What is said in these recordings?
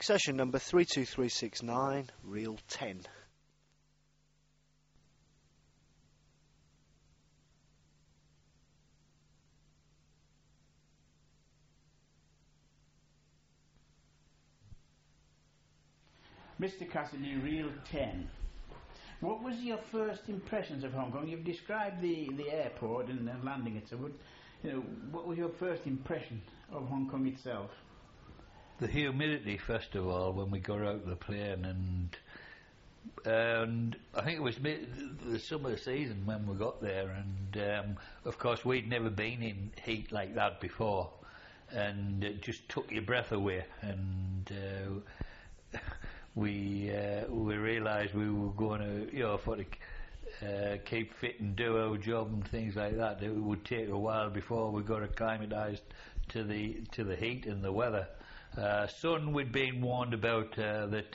Accession number 32369, reel 10. Mr. Cassidy, reel 10. What was your first impressions of Hong Kong? You've described the airport and landing it, so what was your first impression of Hong Kong itself? The humidity, first of all, when we got out of the plane, and I think it was the summer season when we got there, and of course we'd never been in heat like that before, and it just took your breath away, and we realised we were going to, keep fit and do our job and things like that. It would take a while before we got acclimatised to the heat and the weather. Sun, we'd been warned about that.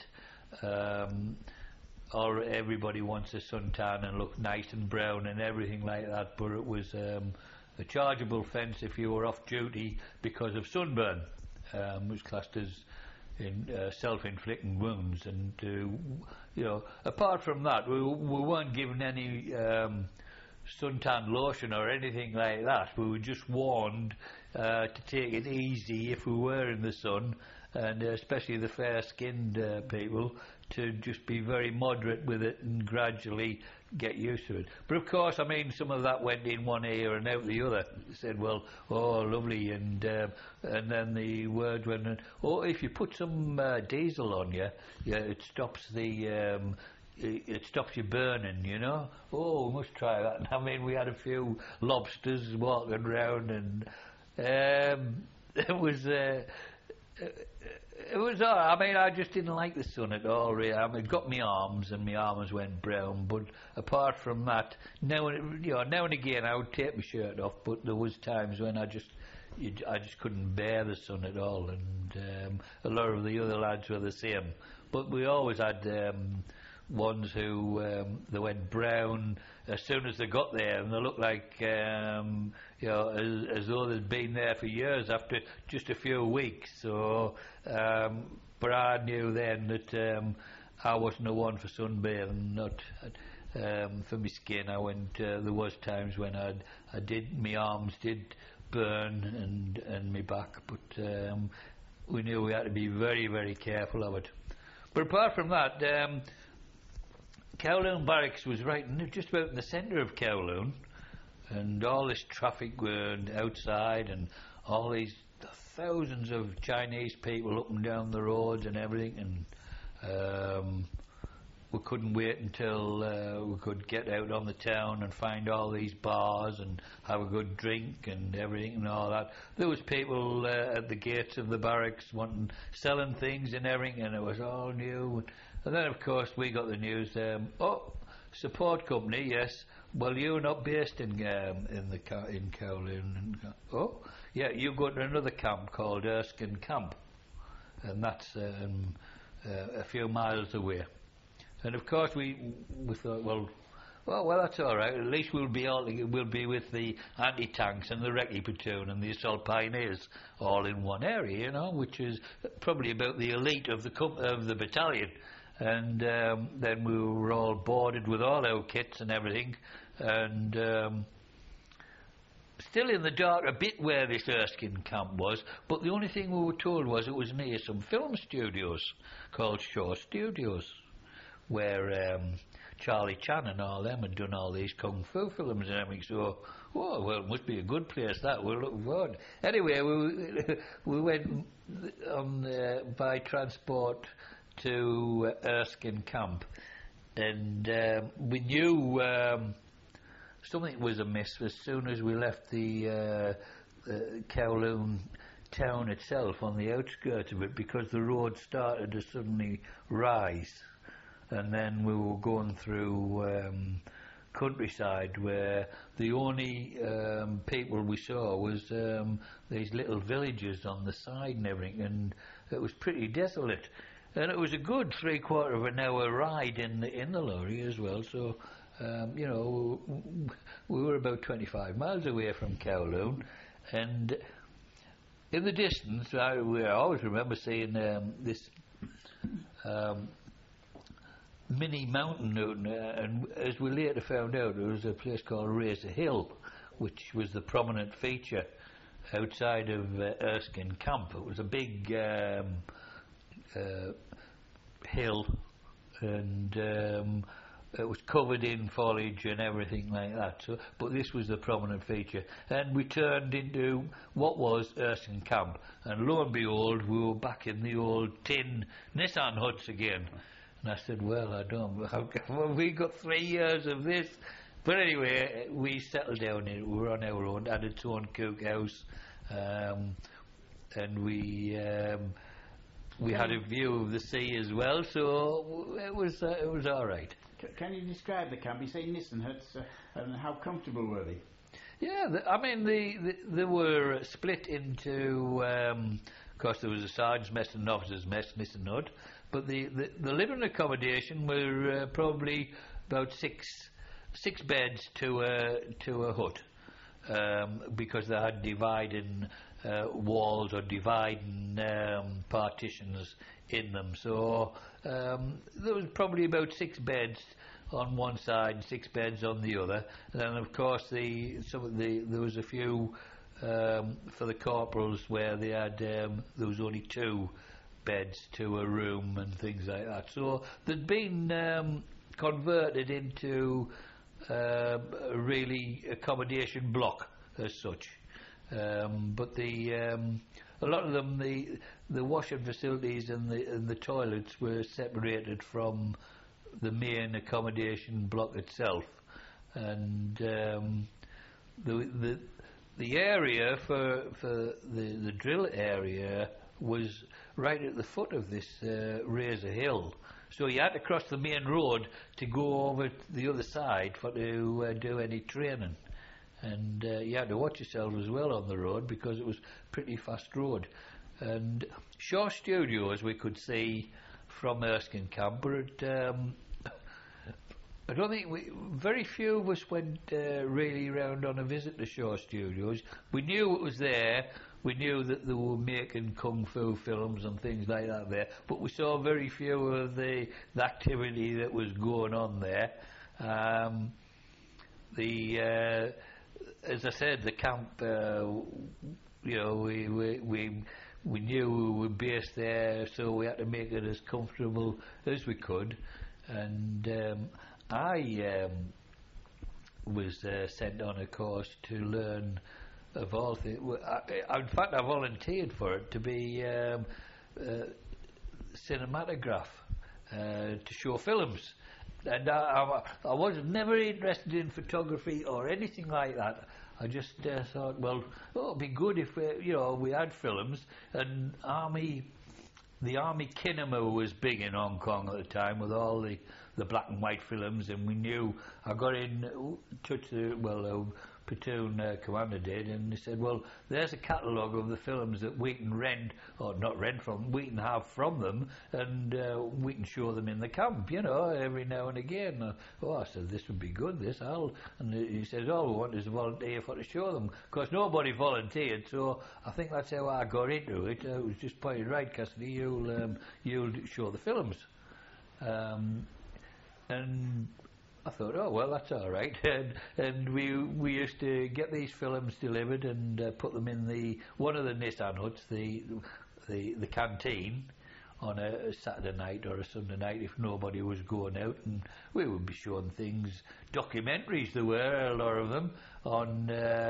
Everybody wants a suntan and look nice and brown and everything like that, but it was a chargeable offence if you were off duty because of sunburn. It was classed as self-inflicting wounds, and apart from that, we weren't given any suntan lotion or anything like that. We were just warned to take it easy if we were in the sun, and especially the fair-skinned people, to just be very moderate with it and gradually get used to it. But of course, I mean, some of that went in one ear and out the other. They said, well, oh, lovely, and then the word went, oh, if you put some diesel on you, it stops the it stops you burning, you know. Oh, we must try that. I mean, we had a few lobsters walking around, and it was I mean, I just didn't like the sun at all, really. I mean, it got my arms, and my arms went brown, but apart from that, now and again I would take my shirt off, but there was times when I just couldn't bear the sun at all, and a lot of the other lads were the same. But we always had ones who they went brown as soon as they got there, and they looked like as though they'd been there for years after just a few weeks. So, but I knew then that I wasn't the one for sunbathing. Not for my skin. I went. There was times when my arms did burn and my back, but we knew we had to be very, very careful of it. But apart from that, Kowloon Barracks was just about in the centre of Kowloon, and all this traffic were outside, and all these thousands of Chinese people up and down the roads and everything, and we couldn't wait until we could get out on the town and find all these bars and have a good drink and everything and all that. There was people at the gates of the barracks selling things and everything, and it was all new. And then, of course, we got the news, support company, yes. Well, you're not based in Kowloon. Oh, yeah, you go to another camp called Erskine Camp, and that's a few miles away. And of course, we thought, well, that's all right. At least we'll be with the anti-tanks and the recce platoon and the assault pioneers all in one area, you know, which is probably about the elite of the battalion. And then we were all boarded with all our kits and everything, and still in the dark a bit where this Erskine camp was, but the only thing we were told was it was near some film studios called Shaw Studios, where Charlie Chan and all them had done all these kung fu films and everything. So, well, it must be a good place, that. We're looking forward. Anyway, we went on by transport to Erskine Camp, and we knew something was amiss as soon as we left the Kowloon town itself, on the outskirts of it, because the road started to suddenly rise, and then we were going through countryside where the only people we saw was these little villages on the side and everything, and it was pretty desolate. And it was a good 3/4 of an hour ride in the lorry as well. So, we were about 25 miles away from Kowloon, and in the distance, I always remember seeing this mini mountain Newton, and as we later found out, there was a place called Razor Hill, which was the prominent feature outside of Erskine Camp. It was a big hill, and it was covered in foliage and everything like that. So, but this was the prominent feature, and we turned into what was Erskine Camp, and lo and behold, we were back in the old tin Nissan huts again. And I said, well, I don't. Well, we got 3 years of this. But anyway, we settled down in it. We were on our own, had its own cookhouse, and we had a view of the sea as well, so it was all right. Can you describe the camp? You say Nissen huts, and how comfortable were they? Yeah, they were split into. Of course, there was a sergeant's mess and an officer's mess, Nissen hut, but the living accommodation were probably about six beds to a hut, because they had dividing walls or dividing partitions in them. So there was probably about 6 beds on one side and 6 beds on the other. And then, of course, there was a few for the corporals where they had there was only 2 beds to a room and things like that. So they'd been converted into a really accommodation block as such. But a lot of them, the washing facilities and the toilets were separated from the main accommodation block itself, and the area for the drill area was right at the foot of this Razor Hill. So you had to cross the main road to go over to the other side to do any training. And you had to watch yourself as well on the road because it was a pretty fast road. And Shaw Studios we could see from Erskine Camp, but I don't think very few of us went really round on a visit to Shaw Studios. We knew it was there. We knew that they were making kung fu films and things like that there, but we saw very few of the activity that was going on there. As I said, the camp, we knew we were based there, so we had to make it as comfortable as we could. And I was sent on a course to learn of all things. In fact, I volunteered for it to be cinematograph, to show films. And I was never interested in photography or anything like that. I just thought, well, it'd be good if we had films. And the Army Kinema was big in Hong Kong at the time with all the black and white films, and we knew. I got in touch platoon commander did, and he said, well, there's a catalogue of the films that we can rent, or not rent from, we can have from them, and we can show them in the camp, every now and again. I said, this would be good, and he says, all we want is a volunteer to show them. Of course, nobody volunteered, so I think that's how I got into it. It was just pointed, right, Cassidy, you'll show the films. And I thought, oh well, that's all right. And we used to get these films delivered and put them in one of the Nissan huts, the canteen, on a Saturday night or a Sunday night if nobody was going out, and we would be showing things, documentaries there were, a lot of them, on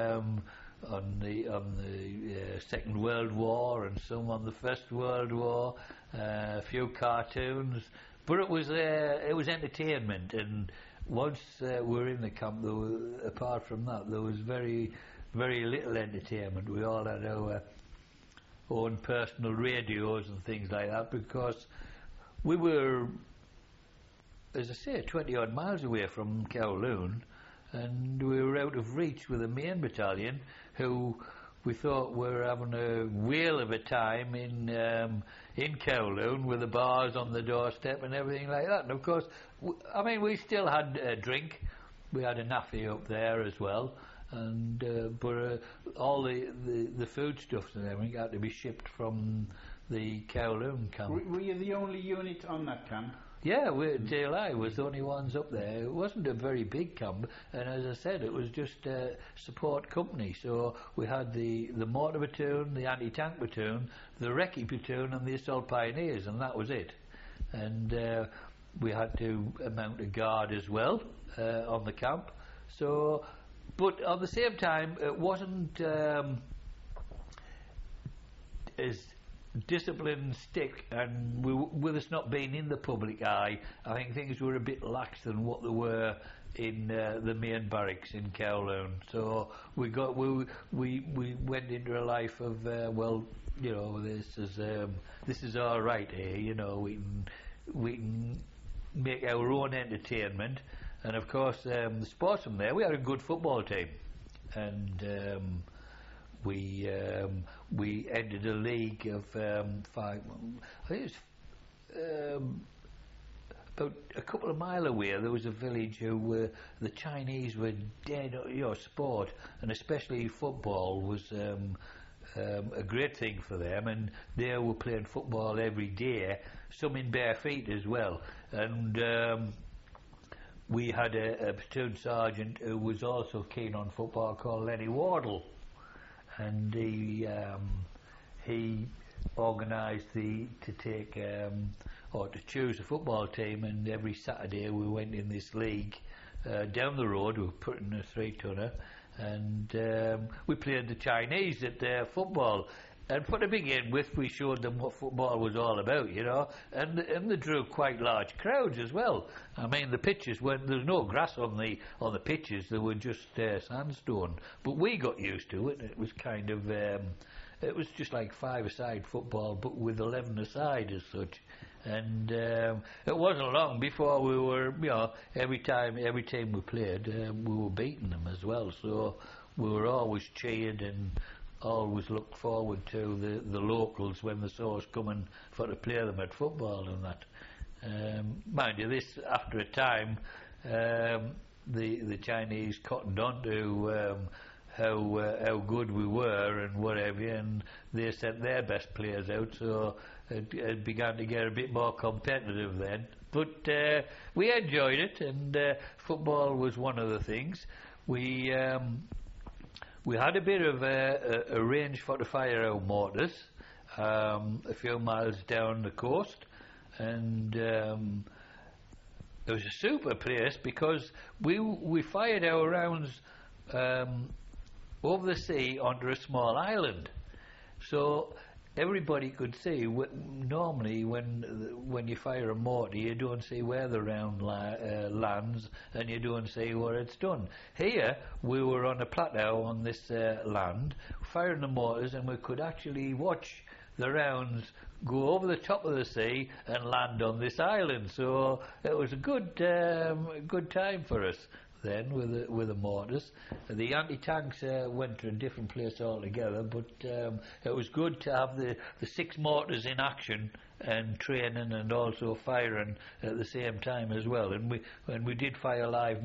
the Second World War and some on the First World War, a few cartoons, but it was entertainment. And once we were in the camp, apart from that, there was very, very little entertainment. We all had our own personal radios and things like that, because we were, as I say, 20-odd miles away from Kowloon, and we were out of reach with the main battalion, who we thought were having a whale of a time in Kowloon with the bars on the doorstep and everything like that. And of course, we still had a drink. We had a naffy up there as well, and but all the foodstuffs and everything had to be shipped from the Kowloon camp. Were you the only unit on that camp? Yeah, DLI was the only ones up there. It wasn't a very big camp, and as I said, it was just a support company. So we had the mortar platoon, the anti-tank platoon, the recce platoon, and the assault pioneers, and that was it. And we had to mount a guard as well on the camp. So, but at the same time, it wasn't as discipline stick, and with us not being in the public eye, I think things were a bit lax than what they were in the main barracks in Kowloon. So we went into a life of well, you know, this is all right here. You know, we can make our own entertainment, and of course the sports from there. We had a good football team, and we entered a league of 5. I think it was about a couple of mile away. There was a village who the Chinese were dead. You know, sport, and especially football, was a great thing for them. And they were playing football every day, some in bare feet as well. And we had a platoon sergeant who was also keen on football, called Lenny Wardle. And he organised to take or to choose a football team, and every Saturday we went in this league down the road. We were putting a 3-tonner, and we played the Chinese at football. And for to begin with, we showed them what football was all about, you know, and they drew quite large crowds as well. I mean, the pitches weren't, there was no grass on the pitches; they were just sandstone. But we got used to it. It was kind of, it was just like 5-a-side football, but with 11 aside as such. And it wasn't long before we were, you know, every team we played, we were beating them as well. So we were always cheered and always looked forward to the locals when they saw us coming for to play them at football and that. Mind you, this after a time, the Chinese cottoned on to how good we were and whatever, and they sent their best players out, so it began to get a bit more competitive then. But we enjoyed it, and football was one of the things. We had a bit of a range for to fire our mortars, a few miles down the coast, and it was a super place because we fired our rounds over the sea onto a small island, so everybody could see. Normally, when you fire a mortar, you don't see where the round lands, and you don't see where it's done. Here, we were on a plateau on this land, firing the mortars, and we could actually watch the rounds go over the top of the sea and land on this island. So it was a good time for us then with the mortars. The anti-tanks went to a different place altogether, but it was good to have the 6 mortars in action and training and also firing at the same time as well. And we did fire live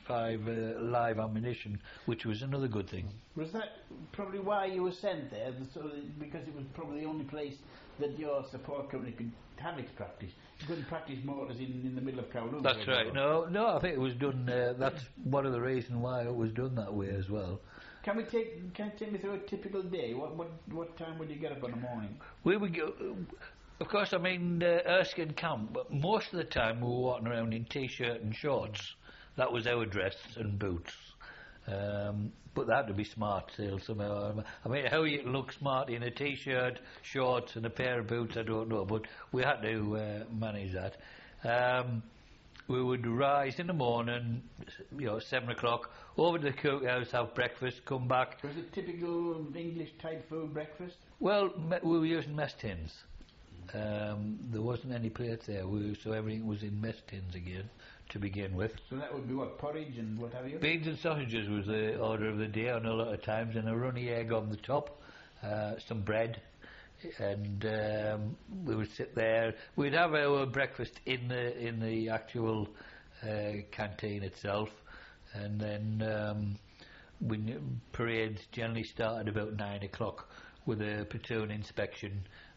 ammunition, which was another good thing. Was that probably why you were sent there? Because it was probably the only place that your support company could have its practice. You couldn't practice mortars in the middle of Kowloon. That's right. No, I think it was done. That's one of the reasons why it was done that way as well. Can you take me through a typical day? What time would you get up in the morning? We would go. Of course, I mean Erskine camp, but most of the time we were walking around in t-shirt and shorts. That was our dress, and boots. But they had to be smart still somehow. I mean, how you look smart in a t-shirt, shorts and a pair of boots, I don't know, but we had to manage that. We would rise in the morning, 7 o'clock, over to the cookhouse, have breakfast, come back. Was it typical English type food breakfast? Well, we were using mess tins. There wasn't any plates there, so everything was in mess tins again to begin with. So that would be what, porridge and what have you? Beans and sausages was the order of the day on a lot of times, and a runny egg on the top, some bread, and we would sit there. We'd have our breakfast in the actual canteen itself, and then parades generally started about 9 o'clock with a platoon inspection,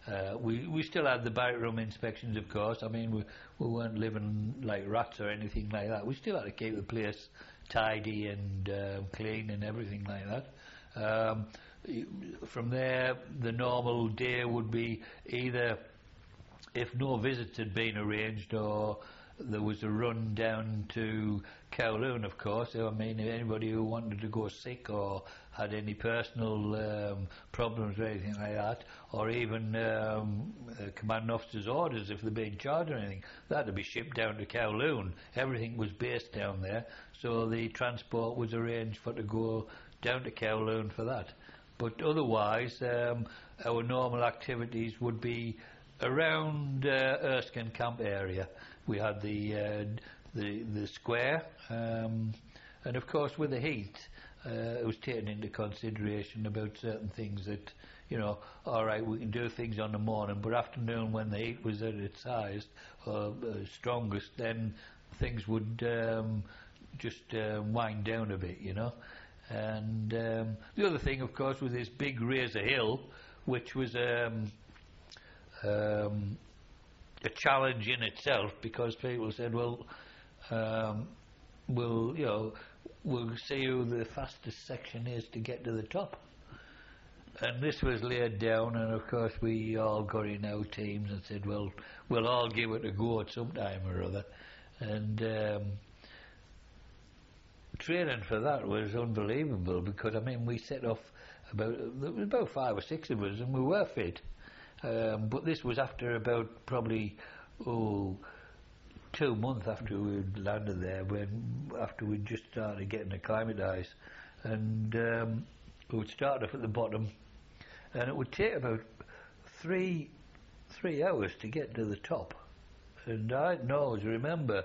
We still had the barrack room inspections, of course. I mean, we weren't living like rats or anything like that. We still had to keep the place tidy and clean and everything like that. From there, the normal day would be either, if no visits had been arranged, or there was a run down to Kowloon, of course. I mean, anybody who wanted to go sick or had any personal problems or anything like that, or even commanding officer's orders if they'd been charged or anything, that had to be shipped down to Kowloon. Everything was based down there, so the transport was arranged for to go down to Kowloon for that. But otherwise, our normal activities would be around Erskine Camp area. We had the square, and of course with the heat, it was taken into consideration about certain things that, you know, all right, we can do things on the morning, but afternoon when the heat was at its highest or strongest, then things would just wind down a bit, you know. And the other thing, of course, was this big Razor Hill, which was a challenge in itself, because people said, well, we'll see who the fastest section is to get to the top. And this was laid down, and of course we all got in our teams and said, well, we'll all give it a go at some time or other. And training for that was unbelievable, because I mean, we set off there was about 5 or 6 of us, and we were fit. But this was after about probably 2 months after we'd landed there, after we'd just started getting acclimatised, and we would start off at the bottom, and it would take about 3 hours to get to the top. And I always remember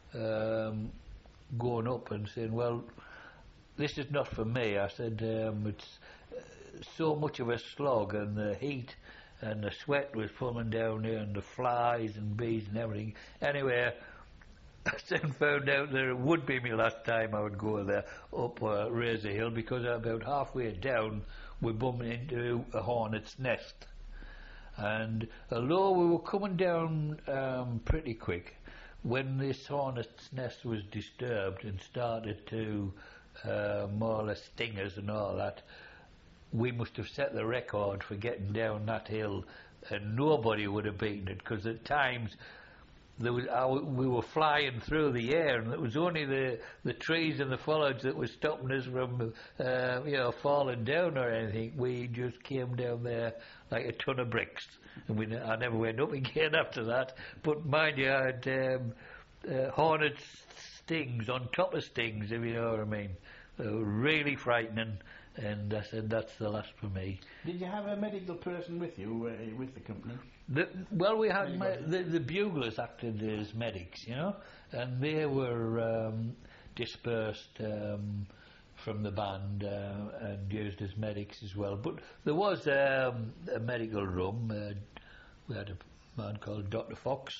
going up and saying, well, this is not for me. I said, it's so much of a slog, and the heat and the sweat was falling down here, and the flies and bees and everything. Anyway, I soon found out that it would be my last time I would go there up Razor Hill, because about halfway down we bumped into a hornet's nest. And although we were coming down pretty quick, when this hornet's nest was disturbed and started to more or less sting us and all that, we must have set the record for getting down that hill, and nobody would have beaten it, because at times we were flying through the air, and it was only the trees and the foliage that was stopping us from falling down or anything. We just came down there like a ton of bricks, and I never went up again after that. But mind you, I had hornet stings on top of stings, if you know what I mean. They were really frightening. And I said, that's the last for me. Did you have a medical person with you, with the company? Well, we had the buglers acted as medics, you know, and they were dispersed from the band and used as medics as well. But there was a medical room. We had a man called Dr. Fox.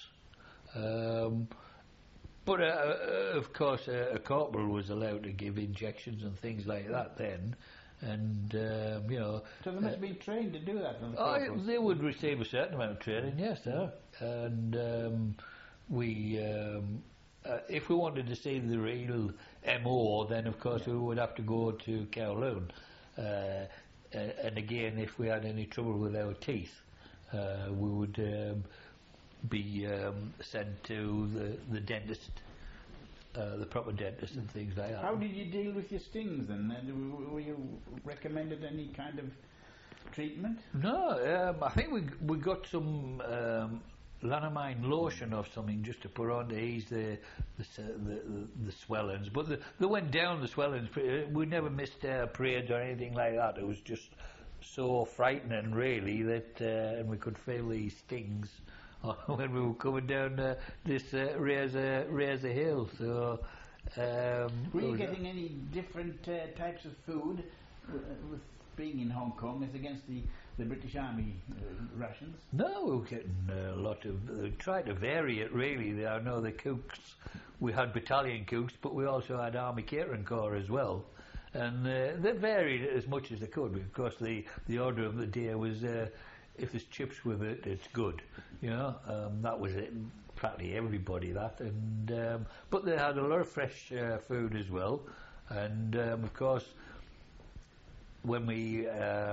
But of course, a corporal was allowed to give injections and things like that then. And so they must have been trained to do that. They would receive a certain amount of training, yes, sir. And if we wanted to see the real MO, then of course we would have to go to Kowloon. And again, if we had any trouble with our teeth, we would be sent to the dentist. The proper dentist and things like that. How did you deal with your stings then? Were you recommended any kind of treatment? No, I think we got some lanamine lotion or something just to put on to ease the swellings. But they went down, the swellings. We never missed periods or anything like that. It was just so frightening, really, that and we could feel these stings when we were coming down this Razor Hill. So, were you getting any different types of food with being in Hong Kong as against the British Army rations? No, we were getting a lot of. Tried to vary it really. I know the cooks. We had battalion cooks, but we also had Army Catering Corps as well, and they varied it as much as they could. Of course, the order of the day was. if there's chips with it, it's good. You know, that was it. Practically everybody that, and but they had a lot of fresh food as well, and of course when we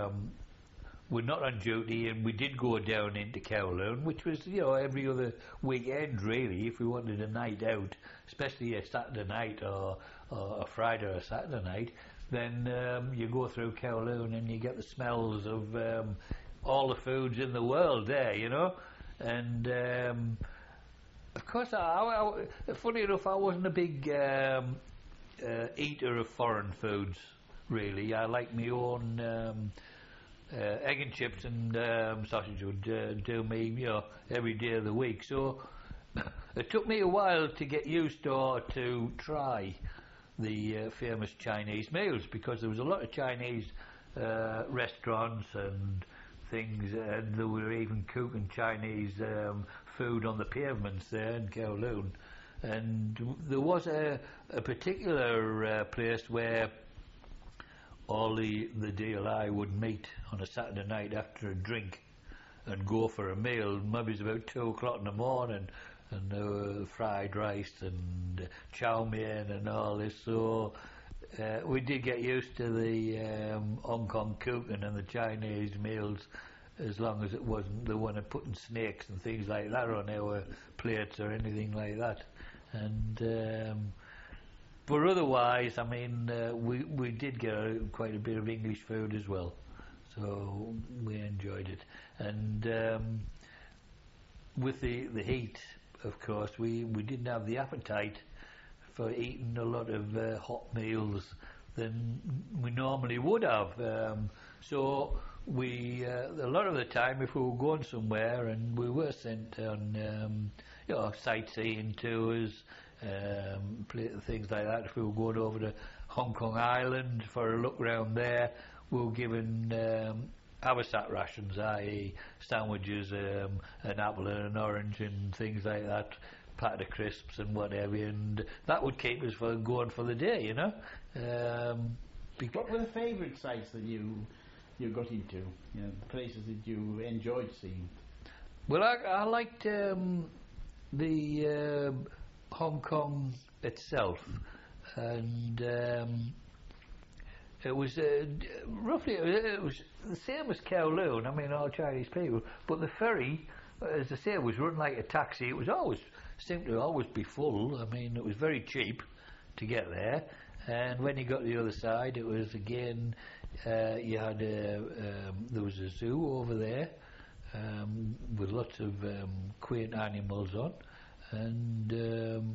were not on duty and we did go down into Kowloon, which was, you know, every other weekend really, if we wanted a night out, especially a Saturday night or a Friday or a Saturday night, then you go through Kowloon and you get the smells of all the foods in the world there, you know, and of course, funny enough, I wasn't a big eater of foreign foods, really. I like my own egg and chips and sausage would do me, you know, every day of the week. So it took me a while to get used to or to try the famous Chinese meals, because there was a lot of Chinese restaurants and things, and they were even cooking Chinese food on the pavements there in Kowloon. And there was a particular place where all the DLI would meet on a Saturday night after a drink and go for a meal. Maybe it was about 2 o'clock in the morning, and fried rice and chow mein and all this. So we did get used to the Hong Kong cooking and the Chinese meals, as long as it wasn't the one of putting snakes and things like that on our plates or anything like that. And but otherwise, I mean, we did get quite a bit of English food as well, so we enjoyed it. And with the heat, of course, we didn't have the appetite for eating a lot of hot meals than we normally would have. So we, a lot of the time, if we were going somewhere and we were sent on, you know, sightseeing tours, things like that, if we were going over to Hong Kong Island for a look round there, we were given haversat rations, i.e. sandwiches, an apple and an orange and things like that, packet of crisps and whatever, and that would keep us for going for the day, you know. What were the favourite sites that you got into, you know, places that you enjoyed seeing? Well, I liked the Hong Kong itself, and it was roughly it was the same as Kowloon. I mean, all Chinese people, but the ferry, as I say, was run like a taxi. It was seemed to always be full. I mean, it was very cheap to get there, and when you got to the other side, it was again. You had there was a zoo over there with lots of quaint animals on, and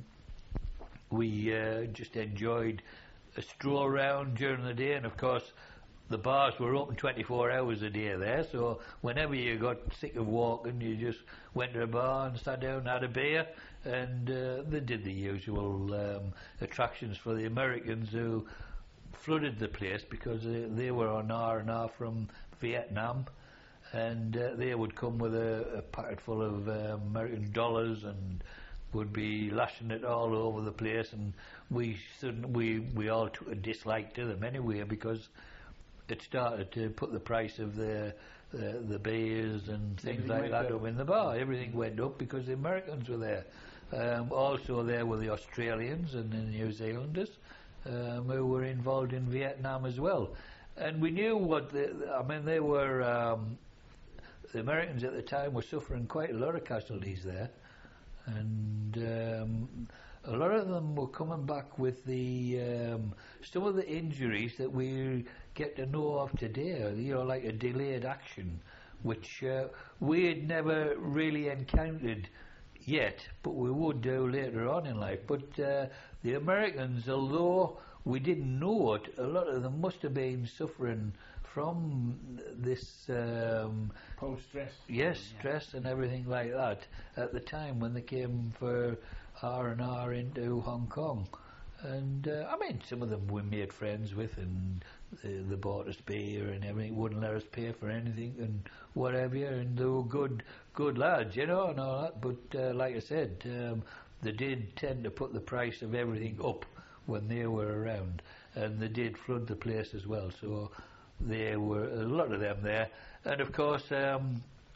we just enjoyed a stroll around during the day. And of course, the bars were open 24 hours a day there, so whenever you got sick of walking, you just went to a bar and sat down and had a beer. And they did the usual attractions for the Americans who flooded the place, because they were on R&R from Vietnam, and they would come with a packet full of American dollars and would be lashing it all over the place, and we all took a dislike to them anyway, because it started to put the price of the beers and things like that up in the bar. Everything went up because the Americans were there. Also there were the Australians and the New Zealanders who were involved in Vietnam as well. And we knew they were, the Americans at the time were suffering quite a lot of casualties there. And a lot of them were coming back with some of the injuries that we get to know of today, you know, like a delayed action, which we had never really encountered yet, but we would do later on in life. But the Americans, although we didn't know it, a lot of them must have been suffering from this post-stress. Yes, stress and everything like that at the time when they came for R&R into Hong Kong. And I mean, some of them we made friends with, and they bought us beer and everything, wouldn't let us pay for anything and whatever, and they were good lads, you know, and all that. But like I said, they did tend to put the price of everything up when they were around, and they did flood the place as well. So there were a lot of them there, and of course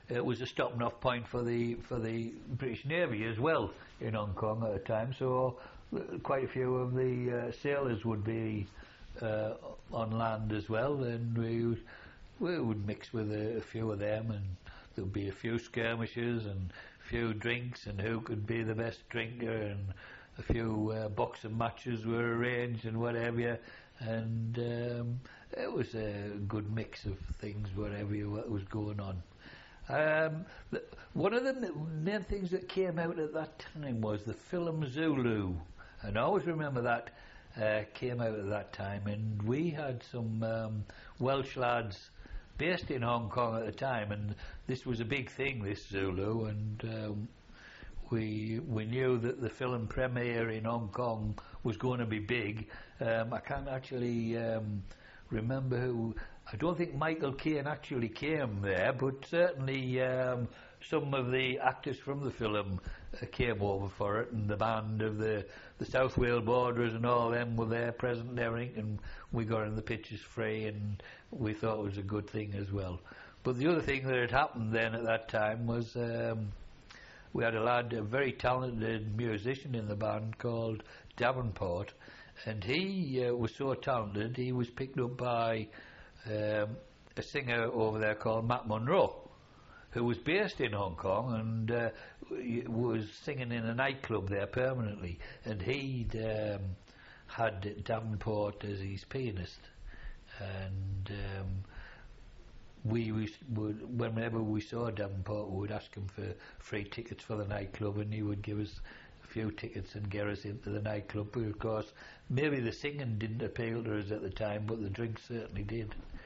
it was a stopping off point for the British Navy as well in Hong Kong at the time. So quite a few of the sailors would be on land as well, and we would mix with a few of them, and there would be a few skirmishes and a few drinks, and who could be the best drinker, and a few boxing matches were arranged and whatever, and it was a good mix of things, whatever was going on. One of the main things that came out at that time was the film Zulu, and I always remember that came out at that time, and we had some Welsh lads based in Hong Kong at the time, and this was a big thing, this Zulu, and we knew that the film premiere in Hong Kong was going to be big. I can't actually remember who. I don't think Michael Caine actually came there, but certainly some of the actors from the film came over for it, and the band of the South Wales Borderers and all them were there present and everything, and we got in the pictures free, and we thought it was a good thing as well. But the other thing that had happened then at that time was we had a very talented musician in the band called Davenport, and he was so talented he was picked up by a singer over there called Matt Monro, who was based in Hong Kong and was singing in a nightclub there permanently, and he'd had Davenport as his pianist, and whenever we saw Davenport, we would ask him for free tickets for the nightclub, and he would give us a few tickets and get us into the nightclub. But of course, maybe the singing didn't appeal to us at the time, but the drinks certainly did.